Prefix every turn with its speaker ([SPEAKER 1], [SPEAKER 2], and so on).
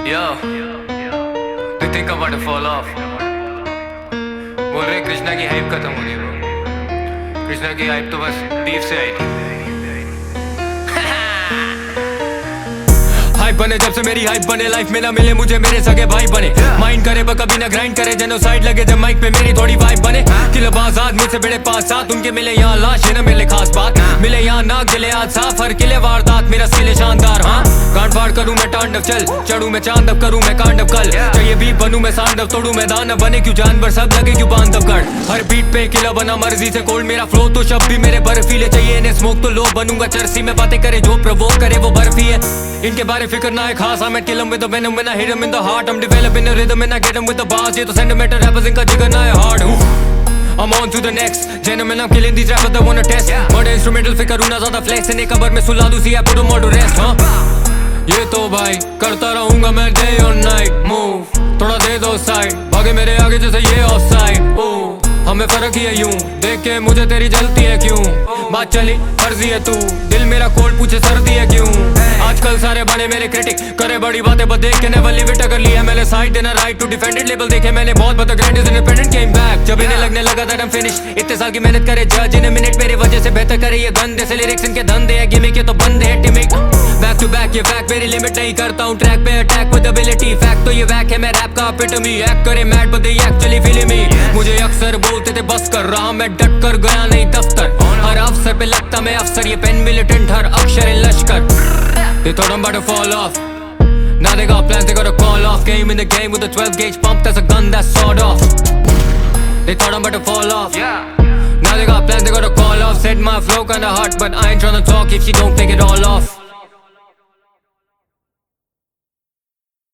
[SPEAKER 1] Yo, they think I'm about to fall off. बोल रहे कृष्णा की हाइप खत्म हो गई ब्रो। कृष्णा की हाइप तो बस बीफ से आई थी। हाइप बने जब से मेरी हाइप बने, लाइफ में ना मिले मुझे मेरे सगे भाई बने। माइंड करे पर कभी ना ग्राइंड करे, जेनोसाइड लगे जब माइक पे मेरी थोड़ी वाइब बने। किलब आजाद मुझसे बड़े 5-7 उनके मिले यहाँ लाश, ये ना मिले खास बात। मिले यहाँ नाक गिले आज साफ, हर किले वारदात मेरा स्किल शानदार। हाँ गांड फाड़ करूँ मैं तांडव, चल चढ़ूँ मैं चांद, अब करूँ मैं कांडव कल। चाहिए बीट बनूं मैं सांडव, तोड़ूं मैं दानव, बने क्यों जानवर सब लगे क्यों बांधवगढ़। हर बीट पे किला बना मर्जी से कोल्ड, मेरा फ्लो तो शब्द भी मेरे बर्फीले। चाहिए इन्हें स्मोक तो लो बनूंगा चर्सी में, बातें करे जो प्रवोक करे वो बर्फी है। इनके बारे फिक्र ना है खास, मैं kill 'em with the venom when I hit 'em in the heart. I'm developing a rhythm and I get 'em with the bars. ये तो sentimental rappers इनका जिगर ना है hard. I'm on to the next gentlemen, I'm killing these rappers that wanna test. Murder instrumental फिर करूँ ना ज़्यादा flex, इन्हें कबर में सुला दूँ सी I put 'em all to rest. ये तो भाई करता रहूँगा मैं day or night. Move थोड़ा दे दो साइड, भागे मेरे आगे जैसे ये ऑफ साइड। हमें फर्क ही है यूं, देख के मुझे तेरी जलती है क्यों। बात चली फर्जी है तू, दिल मेरा कोल्ड पूछे सर्दी है क्यों। आजकल सारे बने मेरे क्रिटिक, करे बड़ी बातें बस देख के नेवर लिव इट। अगर लिया मैंने साइड देना राइट टू डिफेंडेड, लेबल देखे मैंने बहुत बता ग्रैंड इंडिपेंडेंट केम बैक। जब इन्हें लगने लगा था फिनिश, इतने साल की मेहनत करे जज इन्हें मिनट मेरी वजह से बेहतर करे ये गंदे से लिरिक्स इनके धंधे है। गिमिक ये तो बंदे है टिमिक, बैक टू बैक ये फैक्ट मेरी लिमिट नहीं करता हूँ ट्रैक पे अटैक विद एबिलिटी। फैक्ट तो ये वैक है मैं रैप का एपिटमी, एक्ट करे mad but they actually feeling me. मुझे अक्सर बोलते थे बस कर रहा मैं, डट कर गया नहीं दफ्तर। हर अफसर पे लगता मैं अफसर, ये पेन मिलिटेंट हर अक्षर है लश्कर। They thought I'm about to fall off, now they got plans they gotta call off. Came in the game with a 12 gauge pump, that's a gun that's sawed off. They thought I'm about to fall off, now they got plans they gotta call off. Said my flow kinda hot but I ain't tryna talk if she don't take it all off.